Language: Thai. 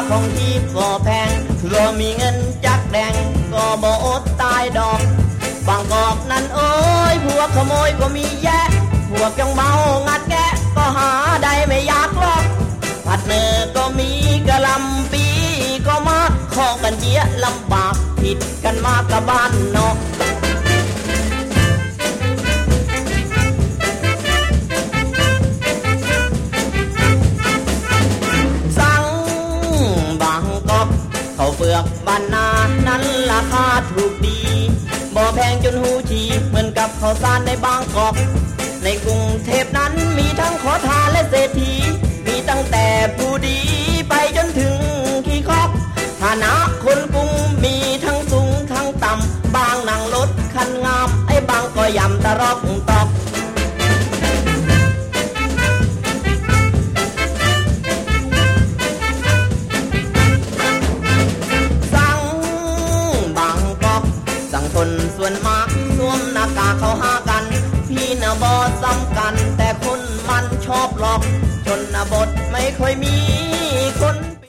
ของที่ก็แพงก็มีเงินจักแดงก็บ่อดตายดอกบางกอกนั่นเอ้ยพวกขโมยก็มีแยะพวกยังเมางัดแกะก็หาได้ไม่อยากหรอกผัดเนื้อก็มีกะลำปีก็มาขอกันเจี๊ยลำบากผิดกันมากกับบ้านนอกสั่งบางกอกเขาเปลือกบ้านนานั้นราคาถูกดีบ่แพงจนหูฉีเหมือนกับข้าวสารในบางกอกในกรุงเทพนั้นมีทั้งขอทานและเศรษฐีมีตั้งแต่ผู้ดีไปจนถึงขี้คอกฐานะคนกรุงมีทั้งสูงทั้งต่ำบางนั่งรถคันงามไอ้บางก็ยำตะรอกตอกสั่งบางกอกสั่งคนส่วนมากสวมหน้ากากเขาหากันพี่น่ะบ่สำคัญแต่คนมันชอบหลอกชนบทไม่ค่อยมี